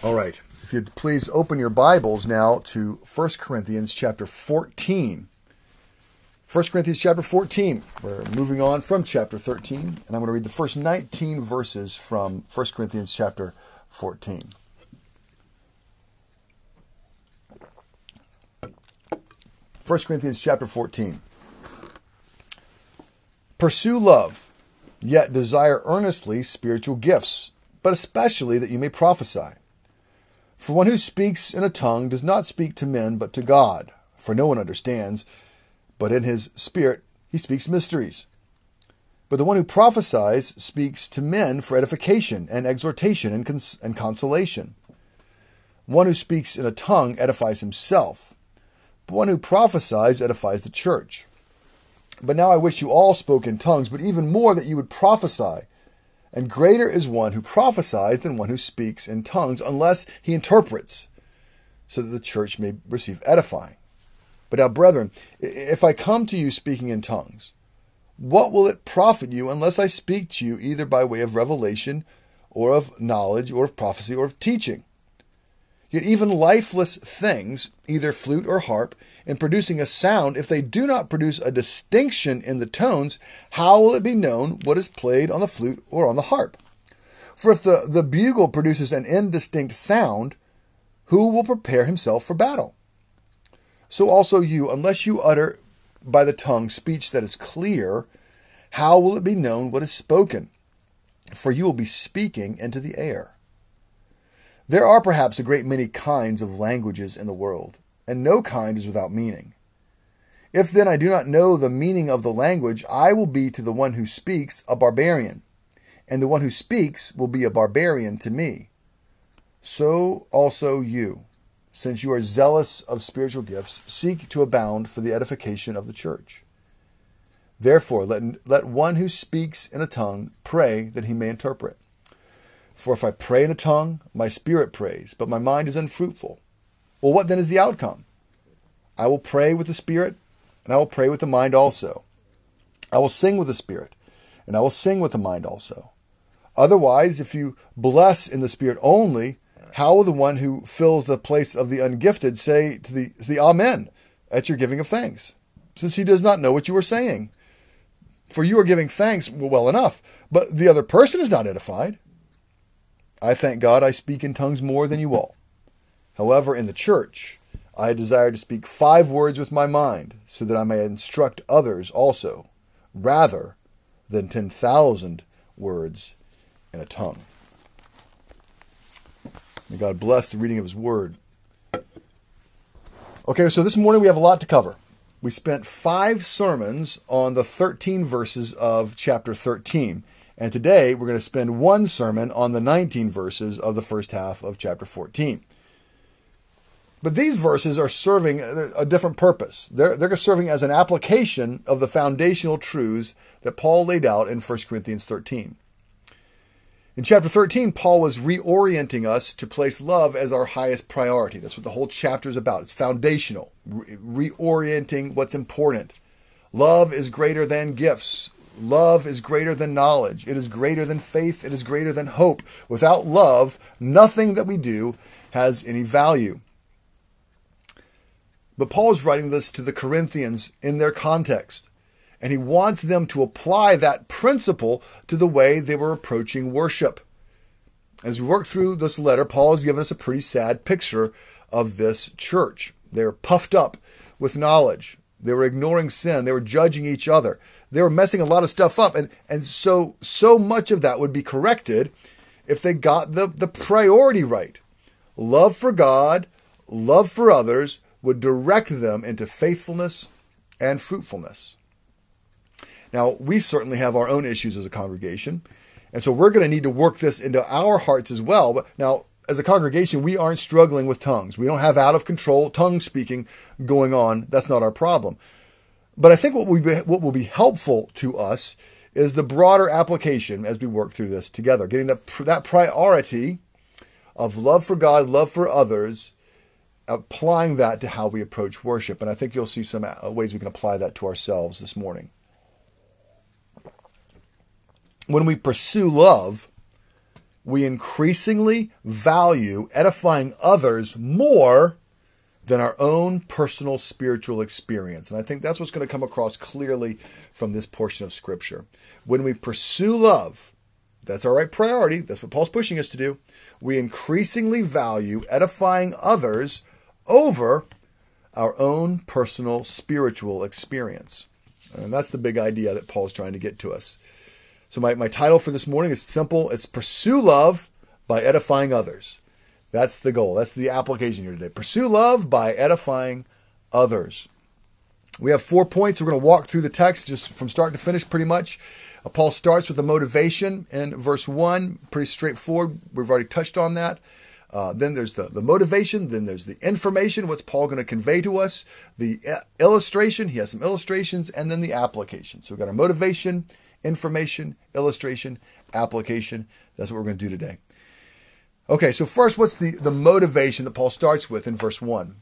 All right. If you'd please open your Bibles now to 1 Corinthians chapter 14. 1 Corinthians chapter 14. We're moving on from chapter 13, and I'm going to read the first 19 verses from 1 Corinthians chapter 14. First Corinthians chapter 14. Pursue love, yet desire earnestly spiritual gifts, but especially that you may prophesy. For one who speaks in a tongue does not speak to men but to God, for no one understands, but in his spirit he speaks mysteries. But the one who prophesies speaks to men for edification and exhortation and consolation. One who speaks in a tongue edifies himself, but one who prophesies edifies the church. But now I wish you all spoke in tongues, but even more that you would prophesy. And greater is one who prophesies than one who speaks in tongues, unless he interprets, so that the church may receive edifying. But now, brethren, if I come to you speaking in tongues, what will it profit you unless I speak to you either by way of revelation, or of knowledge, or of prophecy, or of teaching? Yet even lifeless things, either flute or harp, in producing a sound, if they do not produce a distinction in the tones, how will it be known what is played on the flute or on the harp? For if the bugle produces an indistinct sound, who will prepare himself for battle? So also you, unless you utter by the tongue speech that is clear, how will it be known what is spoken? For you will be speaking into the air. There are perhaps a great many kinds of languages in the world, and no kind is without meaning. If then I do not know the meaning of the language, I will be to the one who speaks a barbarian, and the one who speaks will be a barbarian to me. So also you, since you are zealous of spiritual gifts, seek to abound for the edification of the church. Therefore, let one who speaks in a tongue pray that he may interpret. For if I pray in a tongue, my spirit prays, but my mind is unfruitful. Well, what then is the outcome? I will pray with the spirit, and I will pray with the mind also. I will sing with the spirit, and I will sing with the mind also. Otherwise, if you bless in the spirit only, how will the one who fills the place of the ungifted say to the Amen at your giving of thanks, since he does not know what you are saying? For you are giving thanks well enough, but the other person is not edified. I thank God I speak in tongues more than you all. However, in the church, I desire to speak 5 words with my mind, so that I may instruct others also, rather than 10,000 words in a tongue. May God bless the reading of His Word. Okay, so this morning we have a lot to cover. We spent 5 sermons on the 13 verses of chapter 13. And today we're going to spend 1 sermon on the 19 verses of the first half of chapter 14. But these verses are serving a different purpose. They're serving as an application of the foundational truths that Paul laid out in 1 Corinthians 13. In chapter 13, Paul was reorienting us to place love as our highest priority. That's what the whole chapter is about. It's foundational, reorienting what's important. Love is greater than gifts. Love is greater than knowledge. It is greater than faith. It is greater than hope. Without love, nothing that we do has any value. But Paul is writing this to the Corinthians in their context, and he wants them to apply that principle to the way they were approaching worship. As we work through this letter, Paul has given us a pretty sad picture of this church. They're puffed up with knowledge. They were ignoring sin. They were judging each other. They were messing a lot of stuff up. And so much of that would be corrected if they got the priority right. Love for God, love for others would direct them into faithfulness and fruitfulness. Now, we certainly have our own issues as a congregation, and so we're going to need to work this into our hearts as well. But now, as a congregation, we aren't struggling with tongues. We don't have out of control tongue speaking going on. That's not our problem. But I think what will be helpful to us is the broader application as we work through this together, getting that priority of love for God, love for others, applying that to how we approach worship. And I think you'll see some ways we can apply that to ourselves this morning. When we pursue love, we increasingly value edifying others more than our own personal spiritual experience. And I think that's what's going to come across clearly from this portion of Scripture. When we pursue love, that's our right priority. That's what Paul's pushing us to do. We increasingly value edifying others over our own personal spiritual experience. And that's the big idea that Paul's trying to get to us. So my title for this morning is simple. It's Pursue Love by Edifying Others. That's the goal. That's the application here today. Pursue love by edifying others. We have 4 points. We're going to walk through the text just from start to finish pretty much. Paul starts with the motivation in verse 1. Pretty straightforward. We've already touched on that. Then there's the motivation. Then there's the information. What's Paul going to convey to us? The illustration. He has some illustrations. And then the application. So we've got our motivation, information, illustration, application. That's what we're going to do today. Okay, so first, what's the motivation that Paul starts with in verse 1?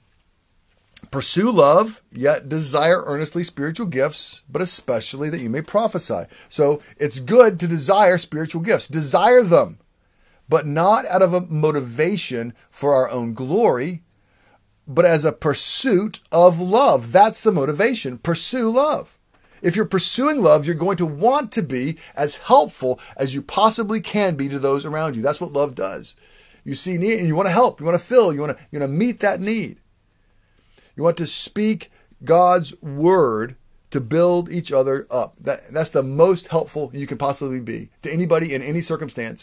Pursue love, yet desire earnestly spiritual gifts, but especially that you may prophesy. So it's good to desire spiritual gifts. Desire them, but not out of a motivation for our own glory, but as a pursuit of love. That's the motivation. Pursue love. If you're pursuing love, you're going to want to be as helpful as you possibly can be to those around you. That's what love does. You see need and you want to help, you want to fill, you want to meet that need. You want to speak God's word to build each other up. That's the most helpful you can possibly be to anybody in any circumstance.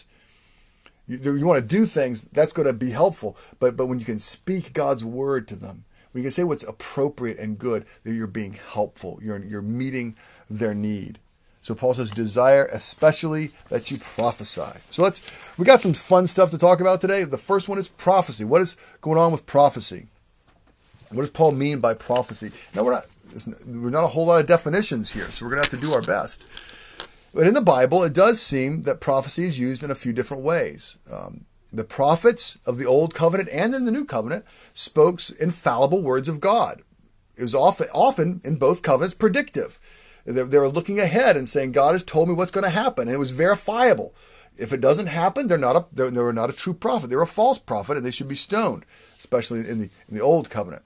You want to do things that's going to be helpful, but when you can speak God's word to them, when you can say what's appropriate and good, that you're being helpful, you're meeting their need. So Paul says, desire especially that you prophesy. So we got some fun stuff to talk about today. The first one is prophecy. What is going on with prophecy? What does Paul mean by prophecy? Now, we're not a whole lot of definitions here, so we're going to have to do our best. But in the Bible, it does seem that prophecy is used in a few different ways. The prophets of the Old Covenant and in the New Covenant spoke infallible words of God. It was often in both covenants predictive. They were looking ahead and saying, God has told me what's going to happen. And it was verifiable. If it doesn't happen, they were not a true prophet. They were a false prophet, and they should be stoned, especially in the Old Covenant.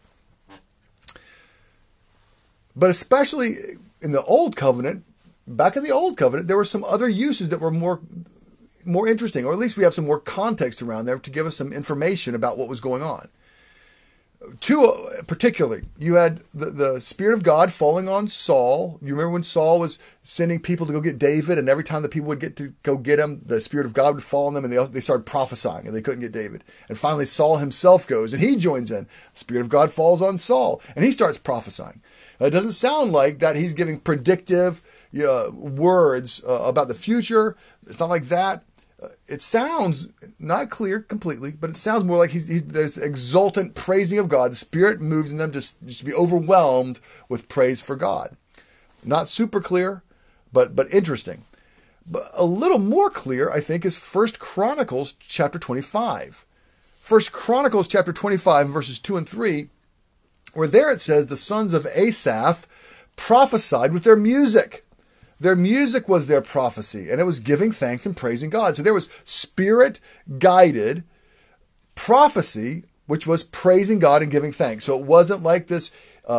But especially in the Old Covenant, back in the Old Covenant, there were some other uses that were more interesting, or at least we have some more context around there to give us some information about what was going on. Two, particularly, you had the Spirit of God falling on Saul. You remember when Saul was sending people to go get David, and every time the people would get to go get him, the Spirit of God would fall on them, and they started prophesying, and they couldn't get David. And finally, Saul himself goes, and he joins in. The Spirit of God falls on Saul, and he starts prophesying. Now, it doesn't sound like that he's giving predictive words about the future. It's not like that. It sounds not clear completely, but it sounds more like there's exultant praising of God. The Spirit moves in them to be overwhelmed with praise for God. Not super clear, but interesting. But a little more clear, I think, is 1 Chronicles chapter 25. 1 Chronicles chapter 25, verses 2 and 3, where there it says, the sons of Asaph prophesied with their music. Their music was their prophecy, and it was giving thanks and praising God. So there was Spirit-guided prophecy, which was praising God and giving thanks. So it wasn't like this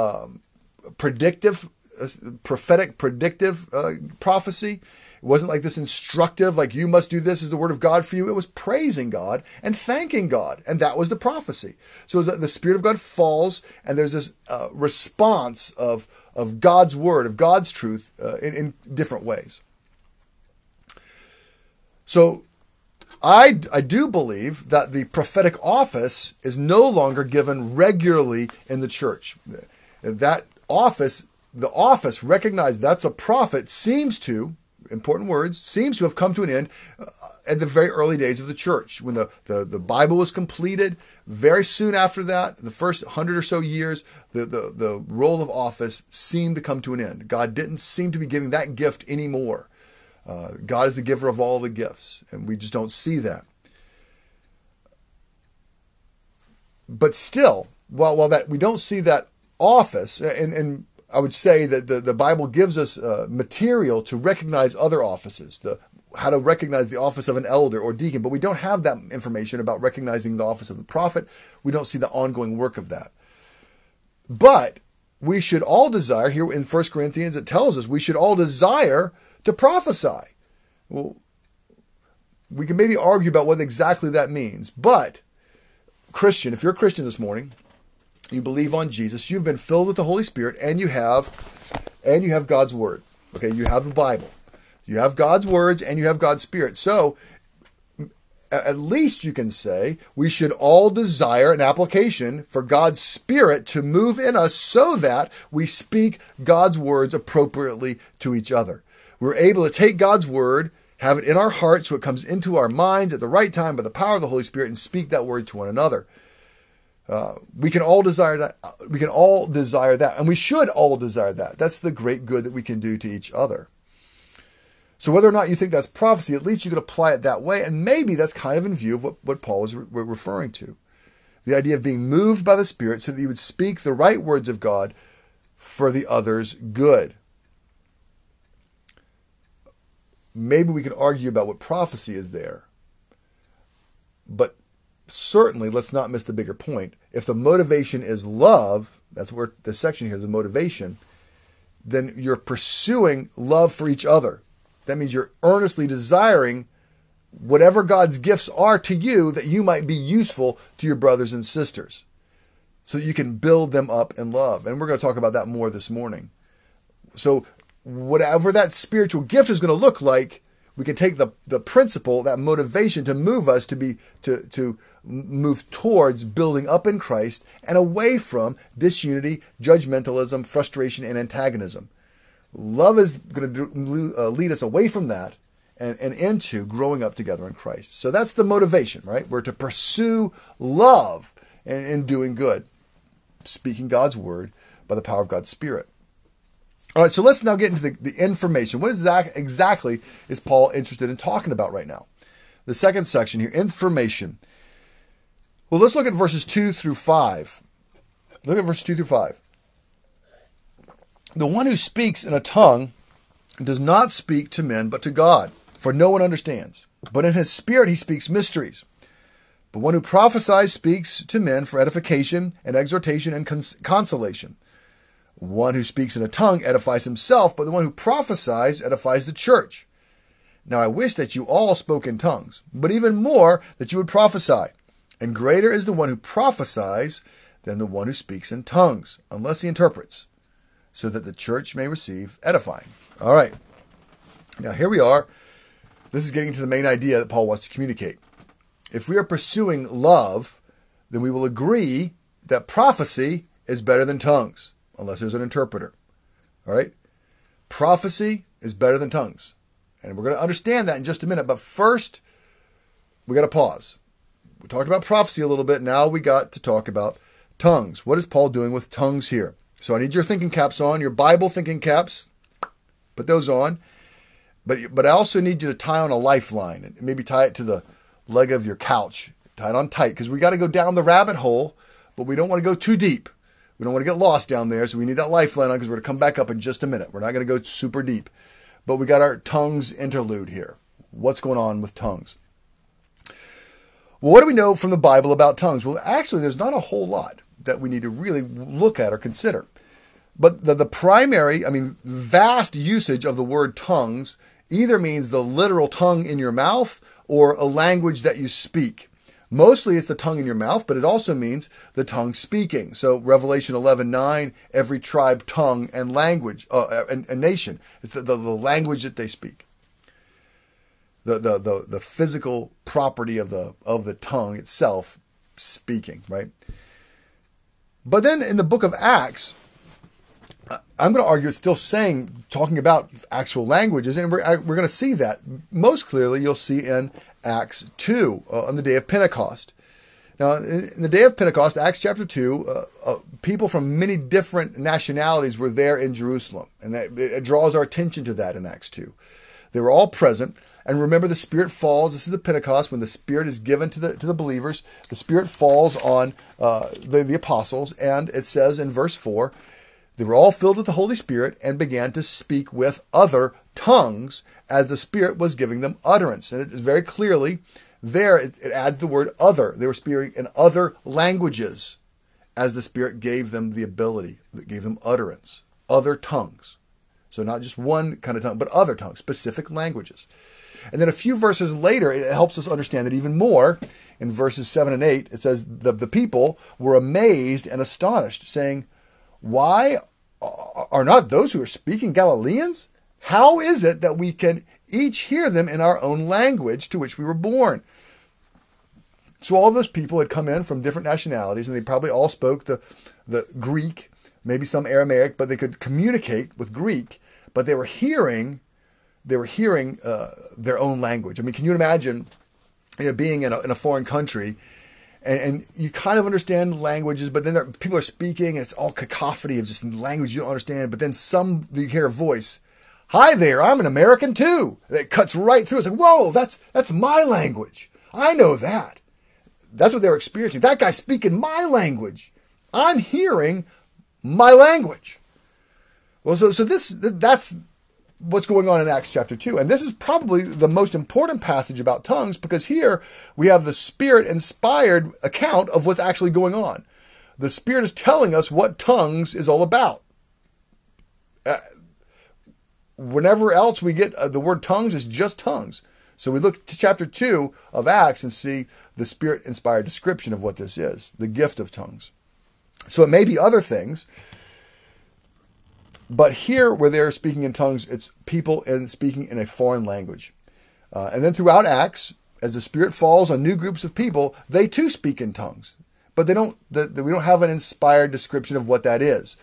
prophetic predictive prophecy. It wasn't like this instructive, like you must do this is the word of God for you. It was praising God and thanking God, and that was the prophecy. So the Spirit of God falls, and there's this response of God's word, of God's truth in different ways. So I do believe that the prophetic office is no longer given regularly in the church. That office, the office recognized that's a prophet seems to have come to an end at the very early days of the church. When the Bible was completed, very soon after that, the first 100 or so years, the role of office seemed to come to an end. God didn't seem to be giving that gift anymore. God is the giver of all the gifts, and we just don't see that. But still, while that we don't see that office, and I would say that the Bible gives us material to recognize other offices. how to recognize the office of an elder or deacon, but we don't have that information about recognizing the office of the prophet. We don't see the ongoing work of that. But we should all desire, here in 1 Corinthians it tells us, we should all desire to prophesy. Well, we can maybe argue about what exactly that means, but Christian, if you're a Christian this morning, you believe on Jesus, you've been filled with the Holy Spirit, and you have God's Word. Okay, you have the Bible. You have God's words and you have God's Spirit. So at least you can say we should all desire an application for God's Spirit to move in us so that we speak God's words appropriately to each other. We're able to take God's Word, have it in our hearts so it comes into our minds at the right time by the power of the Holy Spirit, and speak that word to one another. We can all desire that. We can all desire that, and we should all desire that. That's the great good that we can do to each other. So whether or not you think that's prophecy, at least you could apply it that way, and maybe that's kind of in view of what Paul was referring to. The idea of being moved by the Spirit so that you would speak the right words of God for the other's good. Maybe we could argue about what prophecy is there. But certainly, let's not miss the bigger point. If the motivation is love, that's where the section here is the motivation, then you're pursuing love for each other. That means you're earnestly desiring whatever God's gifts are to you that you might be useful to your brothers and sisters so that you can build them up in love. And we're going to talk about that more this morning. So whatever that spiritual gift is going to look like, we can take the principle, that motivation to move us to move towards building up in Christ and away from disunity, judgmentalism, frustration, and antagonism. Love is going to lead us away from that and into growing up together in Christ. So that's the motivation, right? We're to pursue love and doing good, speaking God's word by the power of God's Spirit. All right, so let's now get into the information. What exactly is Paul interested in talking about right now? The second section here, information. Well, let's look at verses 2 through 5. Look at verses 2 through 5. The one who speaks in a tongue does not speak to men but to God, for no one understands. But in his spirit he speaks mysteries. But one who prophesies speaks to men for edification and exhortation and consolation. One who speaks in a tongue edifies himself, but the one who prophesies edifies the church. Now I wish that you all spoke in tongues, but even more that you would prophesy. And greater is the one who prophesies than the one who speaks in tongues, unless he interprets, so that the church may receive edifying. All right. Now here we are. This is getting to the main idea that Paul wants to communicate. If we are pursuing love, then we will agree that prophecy is better than tongues, unless there's an interpreter. All right? Prophecy is better than tongues. And we're going to understand that in just a minute. But first, we got to pause. We talked about prophecy a little bit. Now we got to talk about tongues. What is Paul doing with tongues here? So I need your thinking caps on, your Bible thinking caps. Put those on. But I also need you to tie on a lifeline and maybe tie it to the leg of your couch. Tie it on tight because we got to go down the rabbit hole, but we don't want to go too deep. We don't want to get lost down there, so we need that lifeline on because we're going to come back up in just a minute. We're not going to go super deep. But we got our tongues interlude here. What's going on with tongues? Well, what do we know from the Bible about tongues? Well, actually, there's not a whole lot that we need to really look at or consider. But the primary, vast usage of the word tongues either means the literal tongue in your mouth or a language that you speak. Mostly it's the tongue in your mouth, but it also means the tongue speaking. So Revelation 11:9, every tribe, tongue, and language, and nation. It's the language that they speak. The physical property of the tongue itself speaking, right? But then in the book of Acts, I'm going to argue it's still talking about actual languages, and we're going to see that most clearly. You'll see in Acts 2 on the day of Pentecost. Now, in the day of Pentecost, Acts chapter 2, people from many different nationalities were there in Jerusalem, and it draws our attention to that in Acts 2. They were all present. And remember, the Spirit falls. This is the Pentecost when the Spirit is given to the believers. The Spirit falls on the apostles, and it says in verse 4, they were all filled with the Holy Spirit and began to speak with other tongues as the Spirit was giving them utterance. And it is very clearly there, it adds the word other. They were speaking in other languages as the Spirit gave them the ability, that gave them utterance. Other tongues. So not just one kind of tongue, but other tongues, specific languages. And then a few verses later, it helps us understand it even more. In verses 7 and 8, it says, the people were amazed and astonished, saying, why are not those who are speaking Galileans? How is it that we can each hear them in our own language to which we were born? So all those people had come in from different nationalities, and they probably all spoke the Greek, maybe some Aramaic, but they could communicate with Greek, but they were hearing their own language. I mean, can you imagine being in a foreign country, and you kind of understand languages, but then people are speaking, and it's all cacophony of just language you don't understand, but then you hear a voice, hi there, I'm an American too. It cuts right through. It's like, whoa, that's my language. I know that. That's what they were experiencing. That guy's speaking my language. I'm hearing my language. Well, so that's what's going on in Acts chapter 2. And this is probably the most important passage about tongues, because here we have the Spirit-inspired account of what's actually going on. The Spirit is telling us what tongues is all about. Whenever else we get the word tongues, is just tongues. So we look to chapter 2 of Acts and see the Spirit-inspired description of what this is, the gift of tongues. So it may be other things, but here where they're speaking in tongues, it's people speaking in a foreign language. And then throughout Acts, as the Spirit falls on new groups of people, they too speak in tongues. But we don't have an inspired description of what that is.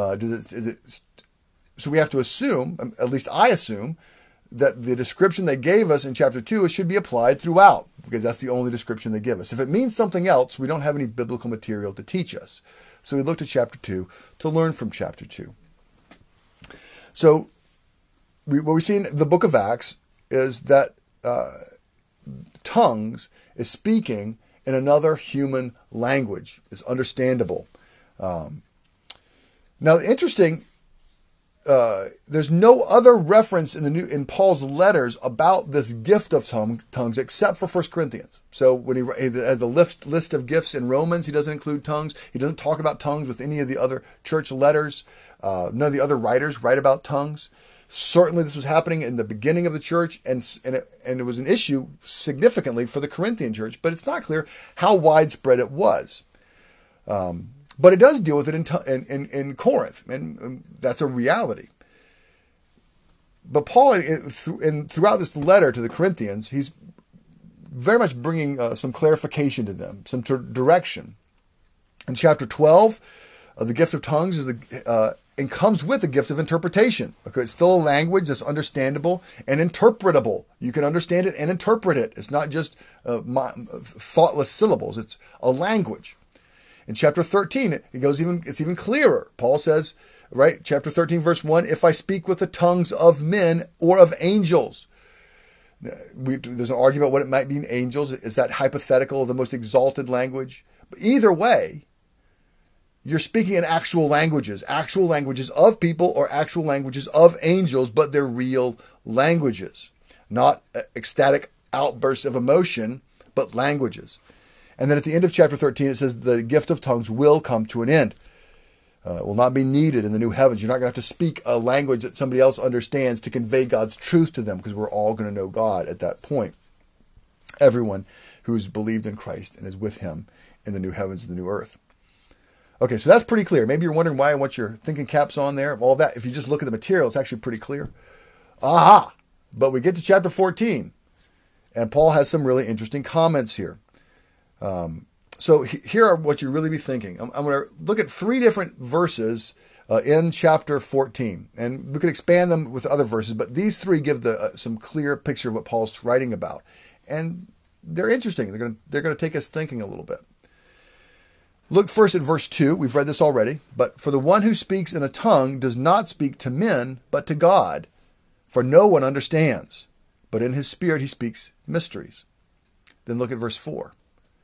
So we have to assume, at least I assume, that the description they gave us in chapter 2 should be applied throughout, because that's the only description they give us. If it means something else, we don't have any biblical material to teach us. So we look to chapter 2 to learn from chapter 2. So what we see in the book of Acts is that tongues is speaking in another human language. It's understandable. Now, interesting, there's no other reference in Paul's letters about this gift of tongues except for 1 Corinthians. So when he has the list of gifts in Romans, he doesn't include tongues. He doesn't talk about tongues with any of the other church letters. None of the other writers write about tongues. Certainly this was happening in the beginning of the church, and it was an issue significantly for the Corinthian church, but it's not clear how widespread it was. But it does deal with it in Corinth, and that's a reality. But Paul, throughout this letter to the Corinthians, he's very much bringing some clarification to them, some direction. In chapter 12, the gift of tongues is and comes with the gift of interpretation. Okay, it's still a language that's understandable and interpretable. You can understand it and interpret it. It's not just thoughtless syllables. It's a language. In chapter 13, it's even clearer. Paul says, right, chapter 13, verse 1, if I speak with the tongues of men or of angels. There's an argument about what it might mean, angels. Is that hypothetical, the most exalted language? But either way, you're speaking in actual languages of people or actual languages of angels, but they're real languages, not ecstatic outbursts of emotion, but languages. And then at the end of chapter 13, it says the gift of tongues will come to an end. It will not be needed in the new heavens. You're not going to have to speak a language that somebody else understands to convey God's truth to them, because we're all going to know God at that point. Everyone who's believed in Christ and is with him in the new heavens and the new earth. Okay, so that's pretty clear. Maybe you're wondering why I want your thinking caps on there. All that, if you just look at the material, it's actually pretty clear. Aha! But we get to chapter 14, and Paul has some really interesting comments here. So here are what you really be thinking. I'm going to look at 3 different verses in chapter 14, and we could expand them with other verses, but these 3 give some clear picture of what Paul's writing about, and they're interesting. They're going to take us thinking a little bit. Look first at verse 2. We've read this already. But for the one who speaks in a tongue does not speak to men, but to God, for no one understands. But in his spirit he speaks mysteries. Then look at verse 4.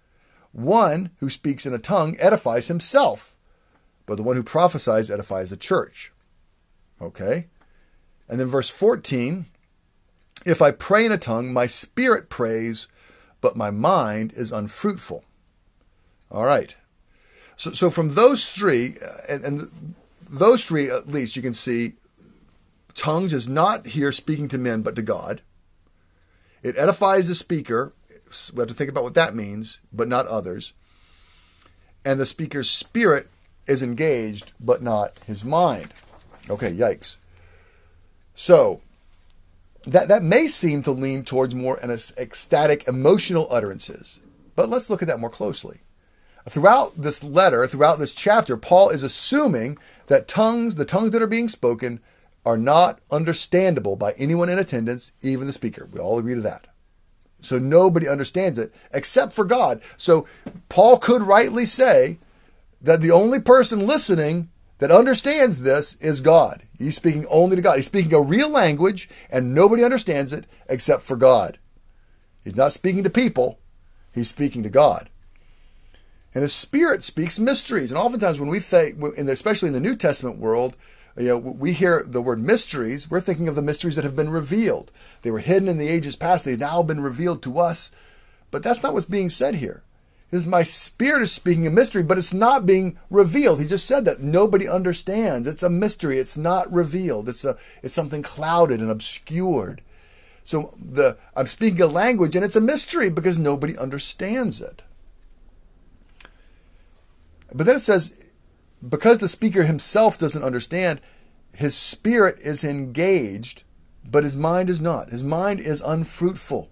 One who speaks in a tongue edifies himself, but the one who prophesies edifies the church. Okay? And then verse 14, if I pray in a tongue, my spirit prays, but my mind is unfruitful. All right. So from those three, and those three at least, you can see tongues is not here speaking to men, but to God. It edifies the speaker. We have to think about what that means, but not others. And the speaker's spirit is engaged, but not his mind. Okay, yikes. So that may seem to lean towards more an ecstatic, emotional utterances. But let's look at that more closely. Throughout this letter, throughout this chapter, Paul is assuming that the tongues that are being spoken, are not understandable by anyone in attendance, even the speaker. We all agree to that. So nobody understands it except for God. So Paul could rightly say that the only person listening that understands this is God. He's speaking only to God. He's speaking a real language and nobody understands it except for God. He's not speaking to people. He's speaking to God. And his Spirit speaks mysteries. And oftentimes when we think, especially in the New Testament world, we hear the word mysteries, we're thinking of the mysteries that have been revealed. They were hidden in the ages past. They've now been revealed to us. But that's not what's being said here. My spirit is speaking a mystery, but it's not being revealed. He just said that nobody understands. It's a mystery. It's not revealed. It's something clouded and obscured. So I'm speaking a language and it's a mystery because nobody understands it. But then it says, because the speaker himself doesn't understand, his spirit is engaged, but his mind is not. His mind is unfruitful.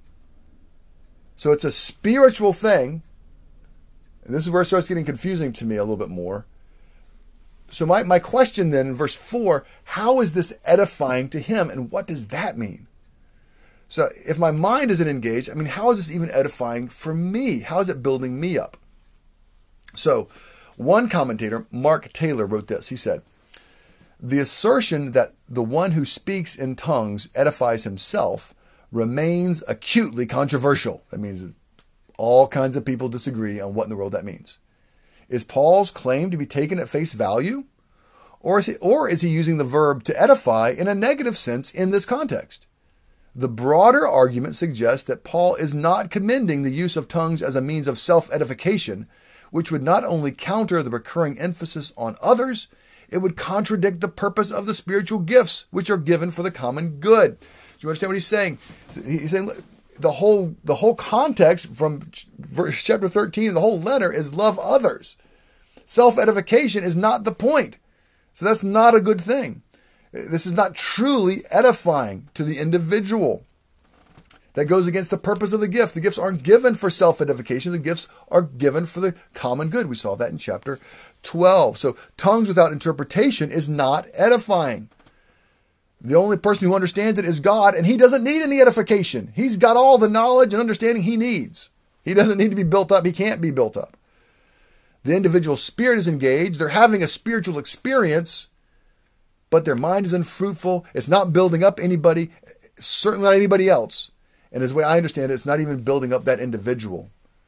So it's a spiritual thing. And this is where it starts getting confusing to me a little bit more. So my question then in verse 4, how is this edifying to him? And what does that mean? So if my mind isn't engaged, how is this even edifying for me? How is it building me up? So one commentator, Mark Taylor, wrote this. He said, the assertion that the one who speaks in tongues edifies himself remains acutely controversial. That means all kinds of people disagree on what in the world that means. Is Paul's claim to be taken at face value? Or is he using the verb to edify in a negative sense in this context? The broader argument suggests that Paul is not commending the use of tongues as a means of self-edification, which would not only counter the recurring emphasis on others, it would contradict the purpose of the spiritual gifts, which are given for the common good. Do you understand what he's saying? He's saying the whole context from verse chapter 13, the whole letter is love others. Self-edification is not the point. So that's not a good thing. This is not truly edifying to the individual. That goes against the purpose of the gift. The gifts aren't given for self-edification. The gifts are given for the common good. We saw that in chapter 12. So tongues without interpretation is not edifying. The only person who understands it is God, and he doesn't need any edification. He's got all the knowledge and understanding he needs. He doesn't need to be built up. He can't be built up. The individual spirit is engaged. They're having a spiritual experience, but their mind is unfruitful. It's not building up anybody, certainly not anybody else. And as the way I understand it, it's not even building up that individual.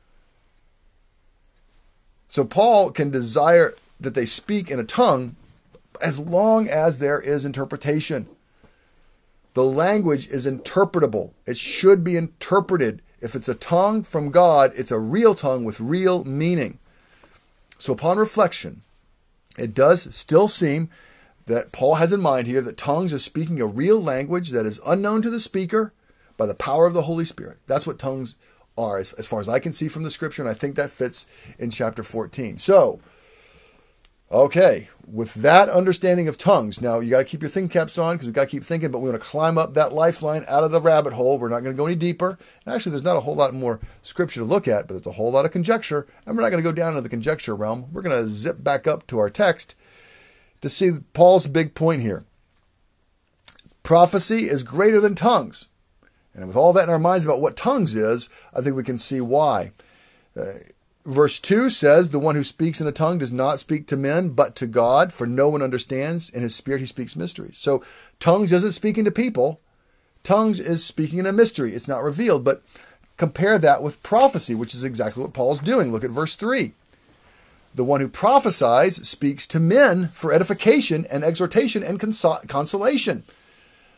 So Paul can desire that they speak in a tongue as long as there is interpretation. The language is interpretable. It should be interpreted. If it's a tongue from God, it's a real tongue with real meaning. So upon reflection, it does still seem that Paul has in mind here that tongues is speaking a real language that is unknown to the speaker, by the power of the Holy Spirit. That's what tongues are, as far as I can see from the scripture, and I think that fits in chapter 14. So, okay, with that understanding of tongues, now you got to keep your thinking caps on because we've got to keep thinking, but we're going to climb up that lifeline out of the rabbit hole. We're not going to go any deeper. And actually, there's not a whole lot more scripture to look at, but there's a whole lot of conjecture, and we're not going to go down into the conjecture realm. We're going to zip back up to our text to see Paul's big point here. Prophecy is greater than tongues. And with all that in our minds about what tongues is, I think we can see why. Verse 2 says, the one who speaks in a tongue does not speak to men, but to God, for no one understands. In his spirit he speaks mysteries. So tongues isn't speaking to people. Tongues is speaking in a mystery. It's not revealed. But compare that with prophecy, which is exactly what Paul's doing. Look at verse 3. The one who prophesies speaks to men for edification and exhortation and consolation.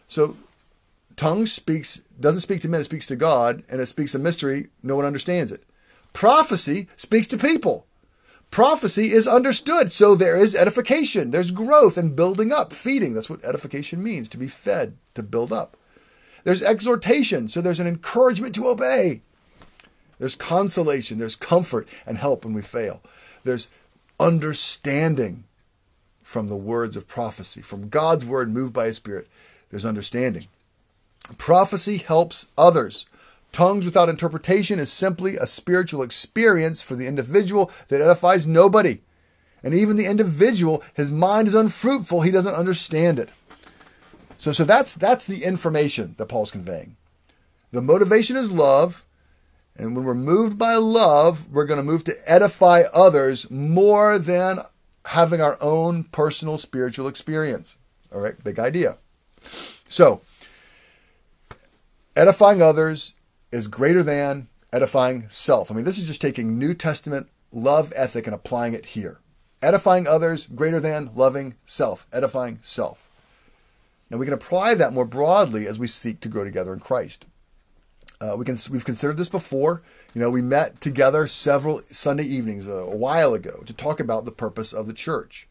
So tongues doesn't speak to men, it speaks to God, and it speaks a mystery, no one understands it. Prophecy speaks to people. Prophecy is understood, so there is edification, there's growth and building up, feeding. That's what edification means, to be fed, to build up. There's exhortation, so there's an encouragement to obey. There's consolation, there's comfort and help when we fail. There's understanding from the words of prophecy, from God's word moved by His Spirit. There's understanding. Prophecy helps others. Tongues without interpretation is simply a spiritual experience for the individual that edifies nobody. And even the individual, his mind is unfruitful. He doesn't understand it. So that's the information that Paul's conveying. The motivation is love. And when we're moved by love, we're going to move to edify others more than having our own personal spiritual experience. All right, big idea. So, edifying others is greater than edifying self. I mean, this is just taking New Testament love ethic and applying it here. Edifying others greater than loving self, edifying self. Now, we can apply that more broadly as we seek to grow together in Christ. We've considered this before. We met together several Sunday evenings a while ago to talk about the purpose of the church.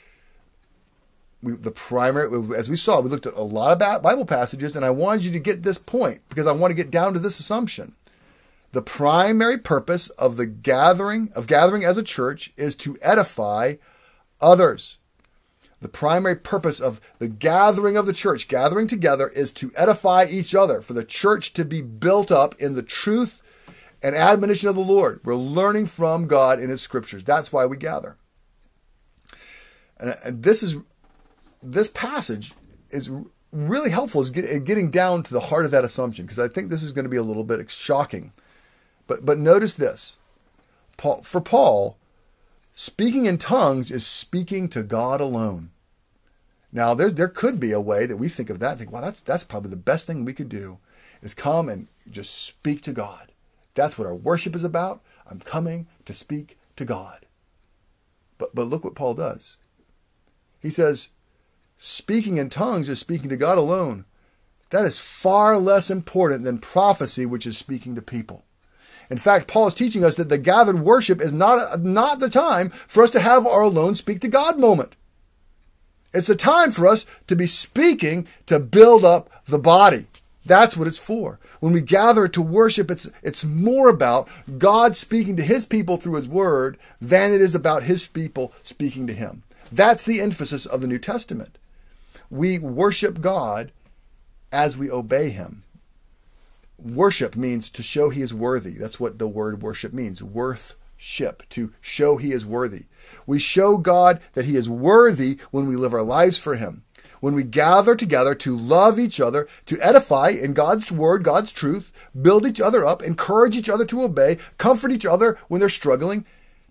As we saw, we looked at a lot of Bible passages, and I wanted you to get this point because I want to get down to this assumption. The primary purpose of the gathering as a church is to edify others. The primary purpose of the gathering of the church, gathering together, is to edify each other, for the church to be built up in the truth and admonition of the Lord. We're learning from God in His scriptures. That's why we gather. And this passage is really helpful in getting down to the heart of that assumption, because I think this is going to be a little bit shocking. But notice this. For Paul, speaking in tongues is speaking to God alone. Now, there could be a way that we think of that and think, wow, that's probably the best thing we could do, is come and just speak to God. That's what our worship is about. I'm coming to speak to God. But look what Paul does. He says, speaking in tongues is speaking to God alone. That is far less important than prophecy, which is speaking to people. In fact, Paul is teaching us that the gathered worship is not the time for us to have our alone speak to God moment. It's the time for us to be speaking to build up the body. That's what it's for. When we gather to worship, it's more about God speaking to His people through His word than it is about His people speaking to Him. That's the emphasis of the New Testament. We worship God as we obey Him. Worship means to show He is worthy. That's what the word worship means. Worthship, to show He is worthy. We show God that He is worthy when we live our lives for Him. When we gather together to love each other, to edify in God's word, God's truth, build each other up, encourage each other to obey, comfort each other when they're struggling,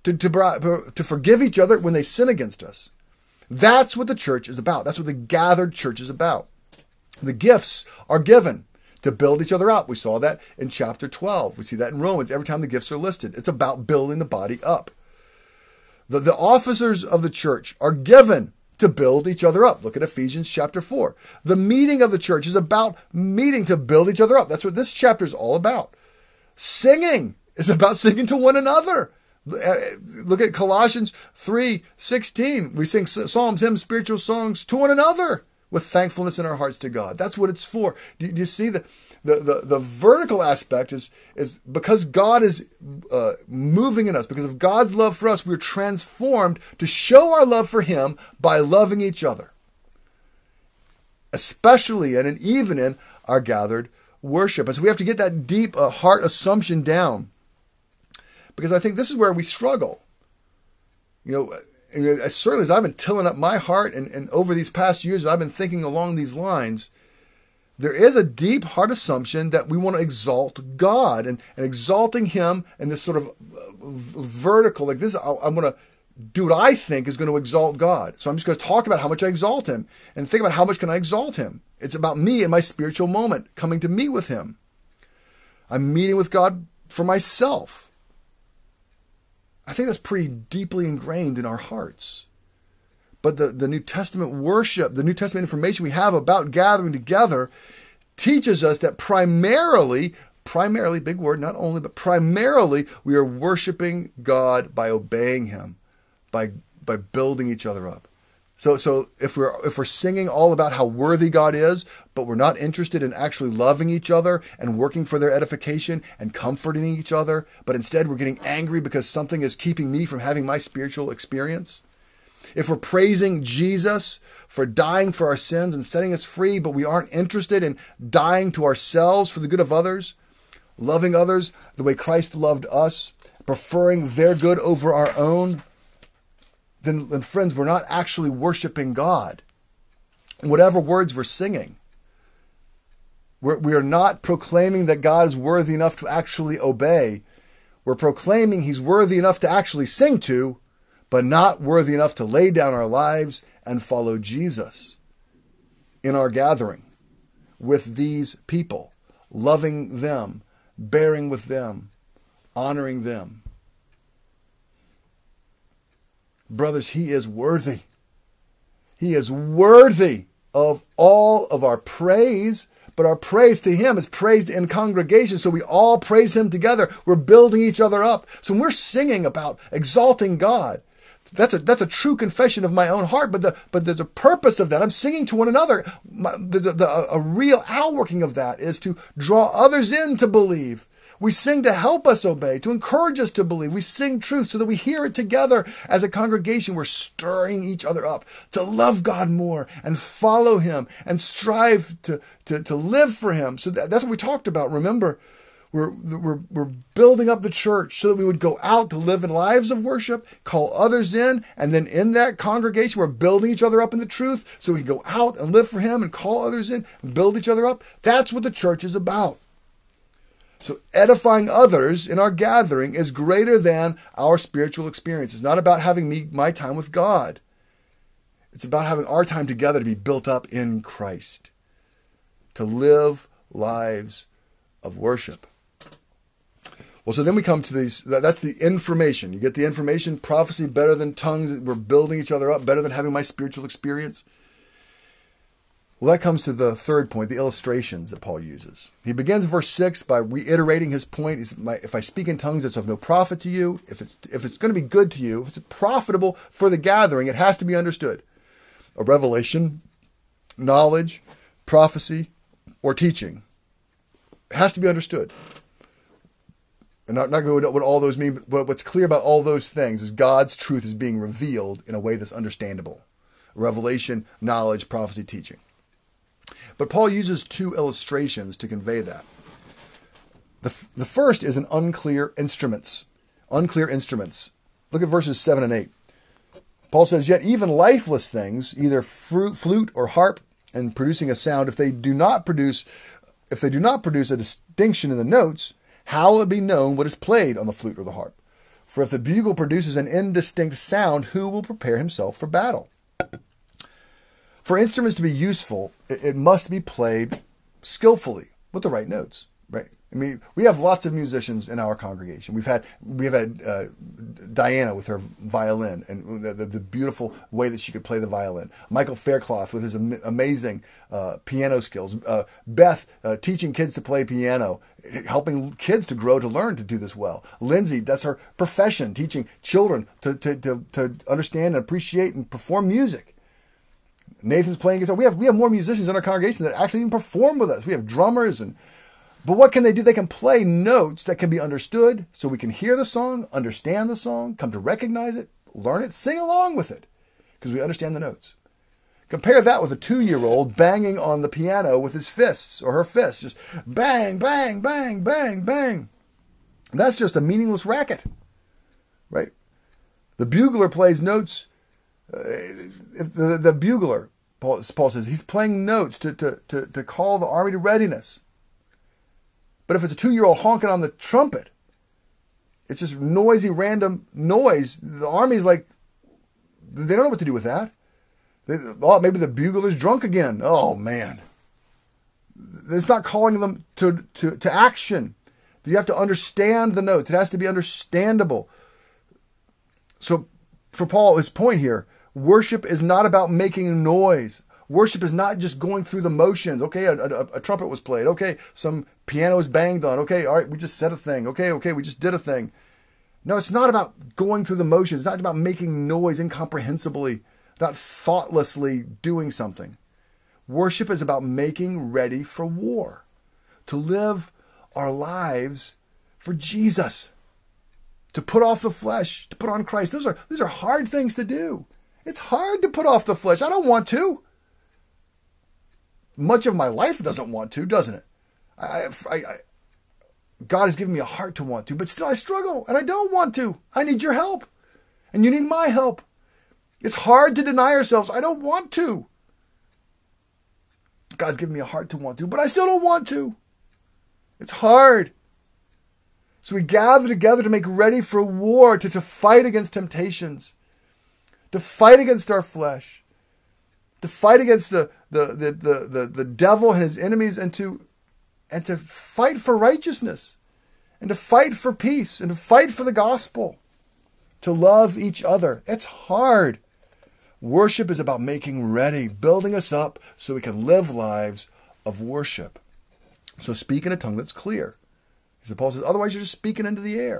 to forgive each other when they sin against us. That's what the church is about. That's what the gathered church is about. The gifts are given to build each other up. We saw that in chapter 12. We see that in Romans. Every time the gifts are listed, it's about building the body up. The officers of the church are given to build each other up. Look at Ephesians chapter 4. The meeting of the church is about meeting to build each other up. That's what this chapter is all about. Singing is about singing to one another. Look at Colossians 3:16. We sing psalms, hymns, spiritual songs to one another with thankfulness in our hearts to God. That's what it's for. Do you see the vertical aspect is because God is moving in us, because of God's love for us, we're transformed to show our love for Him by loving each other, especially and even in our gathered worship. And so we have to get that deep heart assumption down, because I think this is where we struggle. As certainly as I've been tilling up my heart and over these past years, I've been thinking along these lines, there is a deep heart assumption that we want to exalt God and exalting Him in this sort of vertical, like this, I'm going to do what I think is going to exalt God. So I'm just going to talk about how much I exalt Him and think about how much can I exalt Him. It's about me and my spiritual moment, coming to meet with Him. I'm meeting with God for myself. I think that's pretty deeply ingrained in our hearts. But the New Testament worship, the New Testament information we have about gathering together teaches us that primarily, big word, not only, but primarily we are worshiping God by obeying him, by building each other up. So if we're singing all about how worthy God is, but we're not interested in actually loving each other and working for their edification and comforting each other, but instead we're getting angry because something is keeping me from having my spiritual experience. If we're praising Jesus for dying for our sins and setting us free, but we aren't interested in dying to ourselves for the good of others, loving others the way Christ loved us, preferring their good over our own, then friends, we're not actually worshiping God. Whatever words we're singing, we are not proclaiming that God is worthy enough to actually obey. We're proclaiming he's worthy enough to actually sing to, but not worthy enough to lay down our lives and follow Jesus in our gathering with these people, loving them, bearing with them, honoring them. Brothers, he is worthy. He is worthy of all of our praise, but our praise to him is praised in congregation, so we all praise him together. We're building each other up. So when we're singing about exalting God, that's a true confession of my own heart, but there's a purpose of that. I'm singing to one another. A real outworking of that is to draw others in to believe. We sing to help us obey, to encourage us to believe. We sing truth so that we hear it together as a congregation. We're stirring each other up to love God more and follow him and strive to live for him. So that's what we talked about. Remember, we're building up the church so that we would go out to live in lives of worship, call others in, and then in that congregation, we're building each other up in the truth so we can go out and live for him and call others in and build each other up. That's what the church is about. So edifying others in our gathering is greater than our spiritual experience. It's not about having my time with God. It's about having our time together to be built up in Christ, to live lives of worship. Well, so then we come to these, that's the information. You get the information, prophecy better than tongues. We're building each other up better than having my spiritual experience. Well, that comes to the third point, the illustrations that Paul uses. He begins verse 6 by reiterating his point. If I speak in tongues, it's of no profit to you. If it's going to be good to you, if it's profitable for the gathering, it has to be understood. A revelation, knowledge, prophecy, or teaching. It has to be understood. And not going into what all those mean, but what's clear about all those things is God's truth is being revealed in a way that's understandable. Revelation, knowledge, prophecy, teaching. But Paul uses two illustrations to convey that. The first is an unclear instruments. Unclear instruments. Look at verses 7 and 8. Paul says, yet even lifeless things, either flute or harp, and producing a sound, if they do not produce a distinction in the notes, how will it be known what is played on the flute or the harp? For if the bugle produces an indistinct sound, who will prepare himself for battle? For instruments to be useful, it must be played skillfully with the right notes, right? I mean, we have lots of musicians in our congregation. We have had Diana with her violin and the beautiful way that she could play the violin. Michael Faircloth with his amazing piano skills. Beth teaching kids to play piano, helping kids to grow to learn to do this well. Lindsay, that's her profession, teaching children to understand and appreciate and perform music. Nathan's playing guitar. We have more musicians in our congregation that actually even perform with us. We have drummers but what can they do? They can play notes that can be understood so we can hear the song, understand the song, come to recognize it, learn it, sing along with it because we understand the notes. Compare that with a 2-year-old banging on the piano with his fists or her fists. Just bang, bang, bang, bang, bang. That's just a meaningless racket, right? The bugler plays notes. The bugler, Paul says, he's playing notes to call the army to readiness. But if it's a 2-year-old honking on the trumpet, it's just noisy, random noise. The army's like, they don't know what to do with that. Maybe the bugler's drunk again. Oh, man. It's not calling them to action. You have to understand the notes. It has to be understandable. So for Paul, his point here, Worship is not about making noise. Worship is not just going through the motions. Okay, a trumpet was played. Okay, some piano was banged on. Okay, all right, we just said a thing. Okay, we just did a thing. No, it's not about going through the motions. It's not about making noise incomprehensibly, not thoughtlessly doing something. Worship is about making ready for war, to live our lives for Jesus, to put off the flesh, to put on Christ. These are hard things to do. It's hard to put off the flesh. I don't want to. Much of my life doesn't want to, doesn't it? God has given me a heart to want to, but still I struggle and I don't want to. I need your help and you need my help. It's hard to deny ourselves. I don't want to. God's given me a heart to want to, but I still don't want to. It's hard. So we gather together to make ready for war, to fight against temptations, to fight against our flesh, to fight against the devil and his enemies, and to fight for righteousness, and to fight for peace, and to fight for the gospel, to love each other. It's hard. Worship is about making ready, building us up so we can live lives of worship. So speak in a tongue that's clear. Because Paul says, otherwise you're just speaking into the air.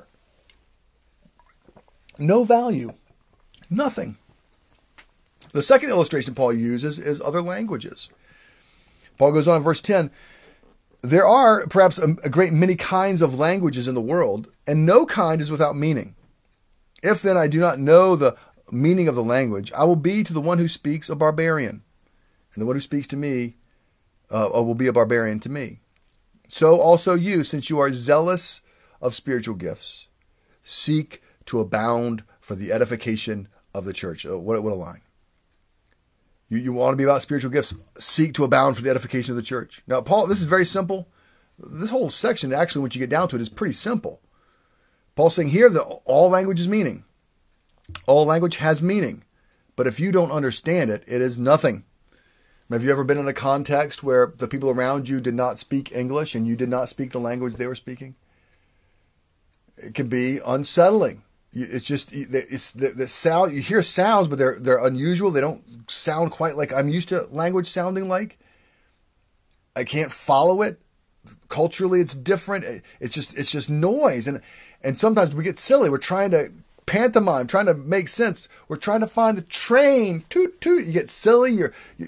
No value. Nothing. The second illustration Paul uses is other languages. Paul goes on in verse 10, there are perhaps a great many kinds of languages in the world, and no kind is without meaning. If then I do not know the meaning of the language, I will be to the one who speaks a barbarian, and the one who speaks to me will be a barbarian to me. So also you, since you are zealous of spiritual gifts, seek to abound for the edification of the church. What a line. You want to be about spiritual gifts, seek to abound for the edification of the church. Now, Paul, this is very simple. This whole section, actually, once you get down to it, is pretty simple. Paul's saying here that all language is meaning. All language has meaning. But if you don't understand it, it is nothing. Have you ever been in a context where the people around you did not speak English and you did not speak the language they were speaking? It can be unsettling. It's just, it's the sound, you hear sounds, but they're unusual. They don't sound quite like I'm used to language sounding like. I can't follow it. Culturally, it's different. It's just noise. And sometimes we get silly. We're trying to pantomime, trying to make sense. We're trying to find the train. Toot, toot. You get silly.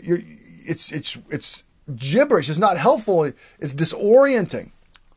It's gibberish. It's not helpful. It's disorienting.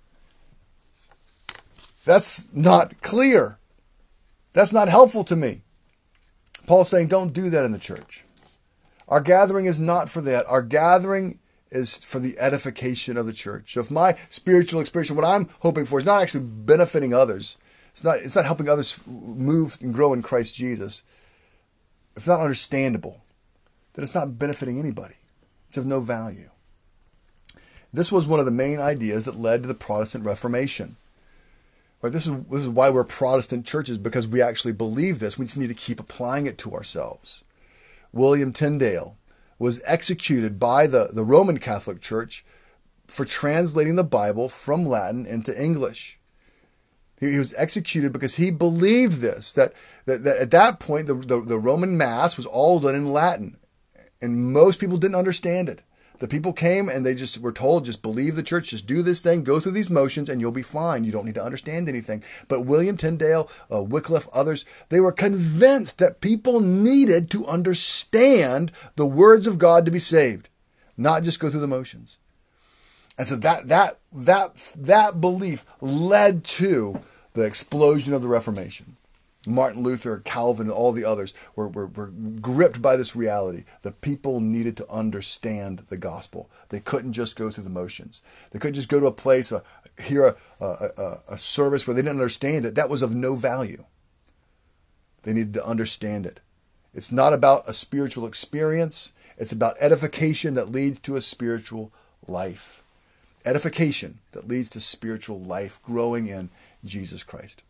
That's not clear. That's not helpful to me. Paul's saying, don't do that in the church. Our gathering is not for that. Our gathering is for the edification of the church. So if my spiritual experience, what I'm hoping for, is not actually benefiting others, it's not helping others move and grow in Christ Jesus, if it's not understandable, then it's not benefiting anybody. It's of no value. This was one of the main ideas that led to the Protestant Reformation. Right, this is why we're Protestant churches, because we actually believe this. We just need to keep applying it to ourselves. William Tyndale was executed by the Roman Catholic Church for translating the Bible from Latin into English. He was executed because he believed this, that at that point the Roman Mass was all done in Latin, and most people didn't understand it. The people came and they just were told, just believe the church, just do this thing, go through these motions, and you'll be fine. You don't need to understand anything. But William Tyndale, Wycliffe, others, they were convinced that people needed to understand the words of God to be saved, not just go through the motions. And so that belief led to the explosion of the Reformation. Martin Luther, Calvin, and all the others were gripped by this reality. The people needed to understand the gospel. They couldn't just go through the motions. They couldn't just go to a place, hear a service where they didn't understand it. That was of no value. They needed to understand it. It's not about a spiritual experience. It's about edification that leads to a spiritual life. Edification that leads to spiritual life, growing in Jesus Christ.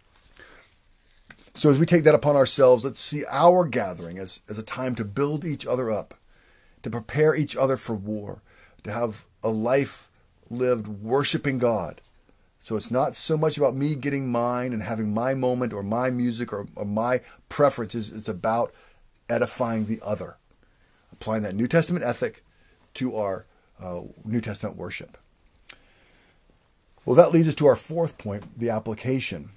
So as we take that upon ourselves, let's see our gathering as a time to build each other up, to prepare each other for war, to have a life lived worshiping God. So it's not so much about me getting mine and having my moment or my music or my preferences. It's about edifying the other. Applying that New Testament ethic to our New Testament worship. Well, that leads us to our fourth point, the application.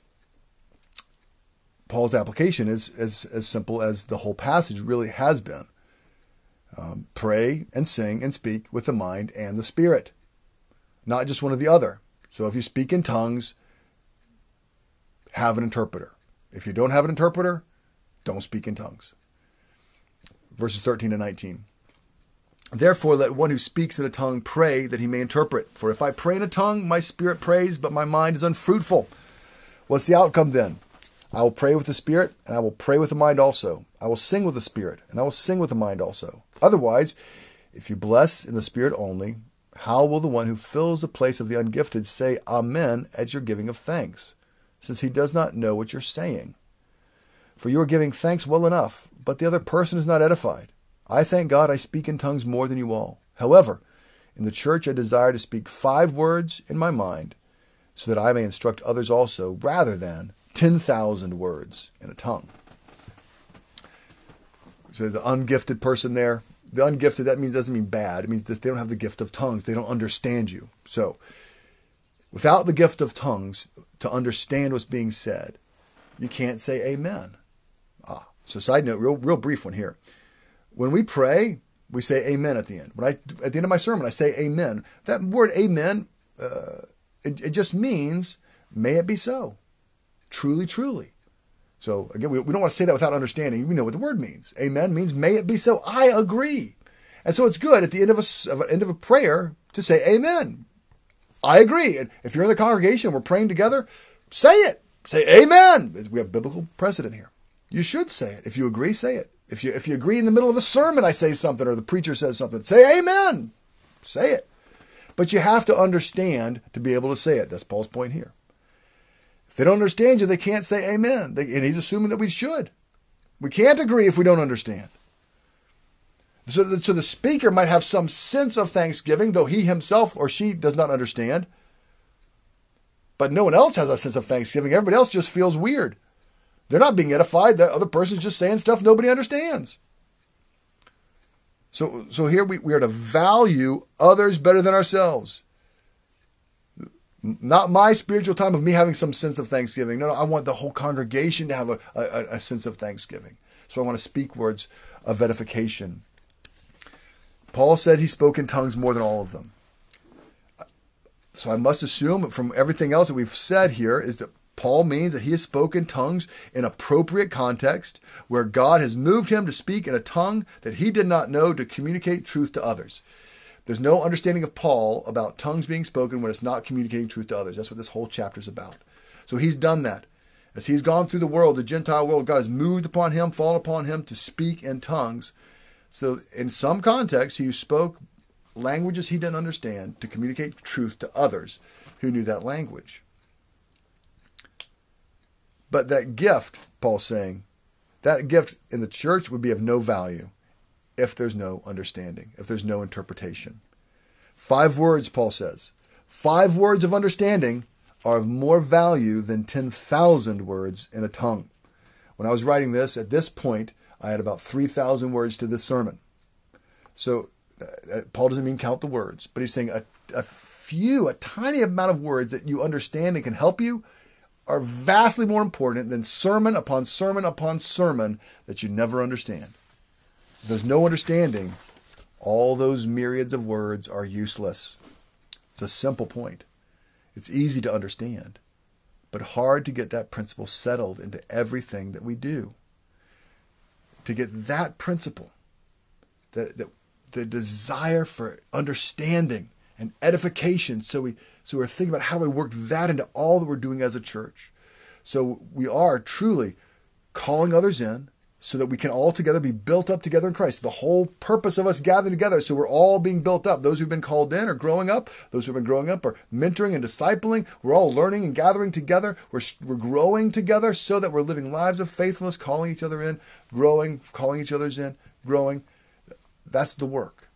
Paul's application is as simple as the whole passage really has been. Pray and sing and speak with the mind and the spirit, not just one or the other. So if you speak in tongues, have an interpreter. If you don't have an interpreter, don't speak in tongues. Verses 13 and 19. Therefore, let one who speaks in a tongue pray that he may interpret. For if I pray in a tongue, my spirit prays, but my mind is unfruitful. What's the outcome then? I will pray with the spirit, and I will pray with the mind also. I will sing with the spirit, and I will sing with the mind also. Otherwise, if you bless in the spirit only, how will the one who fills the place of the ungifted say Amen at your giving of thanks, since he does not know what you're saying? For you are giving thanks well enough, but the other person is not edified. I thank God I speak in tongues more than you all. However, in the church I desire to speak 5 words in my mind, so that I may instruct others also, rather than 10,000 words in a tongue. So the ungifted person there, the ungifted, doesn't mean bad. It means this, they don't have the gift of tongues. They don't understand you. So without the gift of tongues to understand what's being said, you can't say amen. So side note, real brief one here. When we pray, we say amen at the end. At the end of my sermon, I say amen. That word amen, it just means, may it be so. Truly, truly. So again, we don't want to say that without understanding. We know what the word means. Amen means may it be so. I agree. And so it's good at the end of a prayer to say amen. I agree. And if you're in the congregation and we're praying together, say it. Say amen. We have biblical precedent here. You should say it. If you agree, say it. If you agree in the middle of a sermon, I say something or the preacher says something, say amen. Say it. But you have to understand to be able to say it. That's Paul's point here. If they don't understand you, they can't say amen. And he's assuming that we should. We can't agree if we don't understand. So the speaker might have some sense of thanksgiving, though he himself or she does not understand. But no one else has a sense of thanksgiving. Everybody else just feels weird. They're not being edified. The other person's just saying stuff nobody understands. So here we are to value others better than ourselves. Not my spiritual time of me having some sense of thanksgiving. No, I want the whole congregation to have a sense of thanksgiving. So I want to speak words of edification. Paul said he spoke in tongues more than all of them. So I must assume from everything else that we've said here is that Paul means that he has spoken tongues in appropriate context where God has moved him to speak in a tongue that he did not know to communicate truth to others. There's no understanding of Paul about tongues being spoken when it's not communicating truth to others. That's what this whole chapter is about. So he's done that. As he's gone through the world, the Gentile world, God has moved upon him, fallen upon him to speak in tongues. So in some contexts, he spoke languages he didn't understand to communicate truth to others who knew that language. But that gift, Paul's saying, that gift in the church would be of no value if there's no understanding, if there's no interpretation. 5 words, Paul says. 5 words of understanding are of more value than 10,000 words in a tongue. When I was writing this, at this point, I had about 3,000 words to this sermon. So Paul doesn't mean count the words, but he's saying a tiny amount of words that you understand and can help you are vastly more important than sermon upon sermon upon sermon that you never understand. If there's no understanding, all those myriads of words are useless. It's a simple point. It's easy to understand, but hard to get that principle settled into everything that we do. To get that principle, the desire for understanding and edification, so we're thinking about how do we work that into all that we're doing as a church. So we are truly calling others in so that we can all together be built up together in Christ. The whole purpose of us gathering together, so we're all being built up. Those who've been called in are growing up. Those who've been growing up are mentoring and discipling. We're all learning and gathering together. We're growing together so that we're living lives of faithfulness, calling each other in, growing, calling each other's in, growing. That's the work.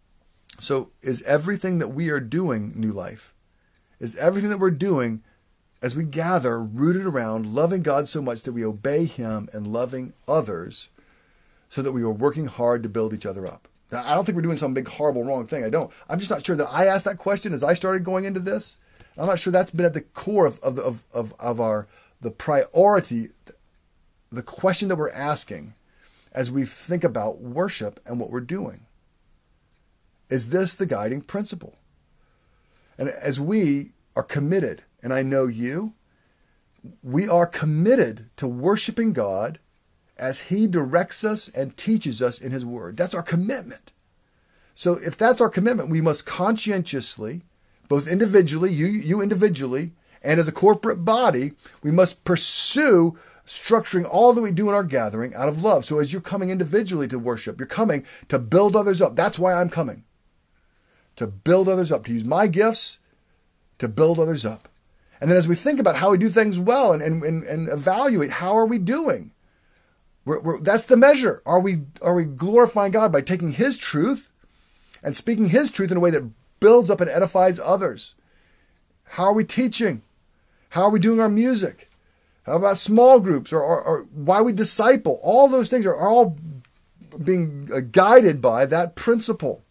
So is everything that we are doing New Life? Is everything that we're doing as we gather rooted around loving God so much that we obey him and loving others so that we are working hard to build each other up. Now, I don't think we're doing some big, horrible, wrong thing. I don't. I'm just not sure that I asked that question as I started going into this. I'm not sure that's been at the core of the priority, the question that we're asking as we think about worship and what we're doing. Is this the guiding principle? And as we are committed, and I know you, we are committed to worshiping God as he directs us and teaches us in his word. That's our commitment. So if that's our commitment, we must conscientiously, both individually, you individually, and as a corporate body, we must pursue structuring all that we do in our gathering out of love. So as you're coming individually to worship, you're coming to build others up. That's why I'm coming. To build others up, to use my gifts to build others up. And then as we think about how we do things well and evaluate how are we doing, that's the measure. Are we glorifying God by taking his truth and speaking his truth in a way that builds up and edifies others? How are we teaching? How are we doing our music? How about small groups or why we disciple? All those things are all being guided by that principle.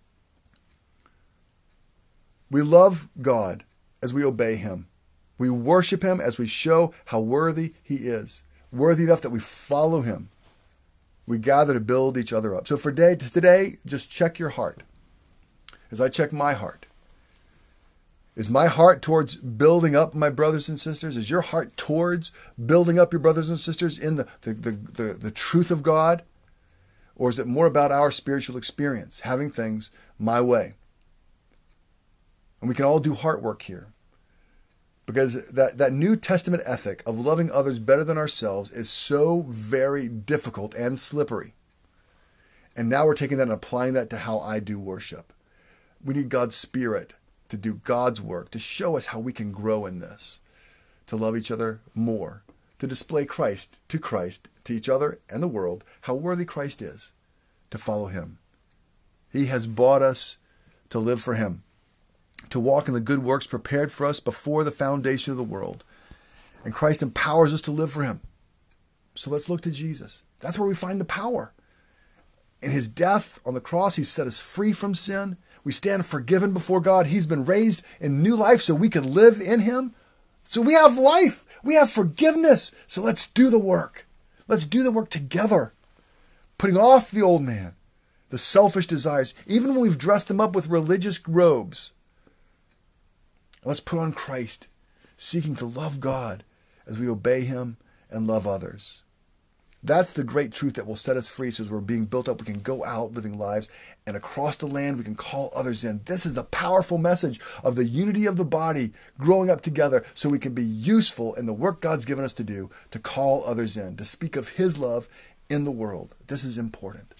We love God as we obey him. We worship him as we show how worthy he is. Worthy enough that we follow him. We gather to build each other up. So for today, just check your heart. As I check my heart. Is my heart towards building up my brothers and sisters? Is your heart towards building up your brothers and sisters in the truth of God? Or is it more about our spiritual experience, having things my way? And we can all do heart work here. Because that New Testament ethic of loving others better than ourselves is so very difficult and slippery. And now we're taking that and applying that to how I do worship. We need God's Spirit to do God's work, to show us how we can grow in this, to love each other more, to display Christ, to each other and the world, how worthy Christ is, to follow him. He has bought us to live for him, to walk in the good works prepared for us before the foundation of the world. And Christ empowers us to live for him. So let's look to Jesus. That's where we find the power. In his death on the cross, he set us free from sin. We stand forgiven before God. He's been raised in new life so we can live in him. So we have life. We have forgiveness. So let's do the work. Let's do the work together. Putting off the old man, the selfish desires, even when we've dressed them up with religious robes. Let's put on Christ, seeking to love God as we obey him and love others. That's the great truth that will set us free. So as we're being built up, we can go out living lives, and across the land, we can call others in. This is the powerful message of the unity of the body growing up together so we can be useful in the work God's given us to do, to call others in, to speak of his love in the world. This is important.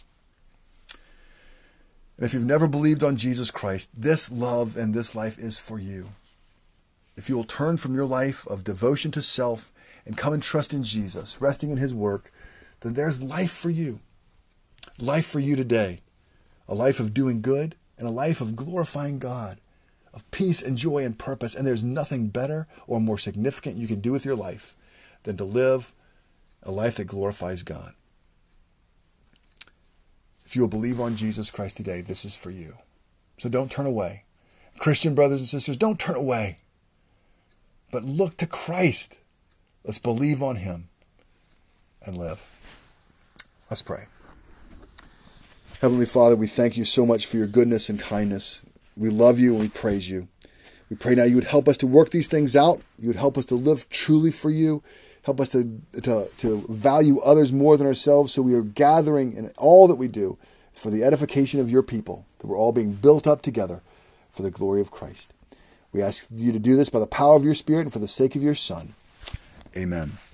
And if you've never believed on Jesus Christ, this love and this life is for you. If you will turn from your life of devotion to self and come and trust in Jesus, resting in his work, then there's life for you. Life for you today. A life of doing good and a life of glorifying God, of peace and joy and purpose. And there's nothing better or more significant you can do with your life than to live a life that glorifies God. If you will believe on Jesus Christ today, this is for you. So don't turn away. Christian brothers and sisters, don't turn away. But look to Christ. Let's believe on him and live. Let's pray. Heavenly Father, we thank you so much for your goodness and kindness. We love you and we praise you. We pray now you would help us to work these things out. You would help us to live truly for you. Help us to value others more than ourselves, so we are gathering in all that we do. It's for the edification of your people, that we're all being built up together for the glory of Christ. We ask you to do this by the power of your Spirit and for the sake of your Son. Amen.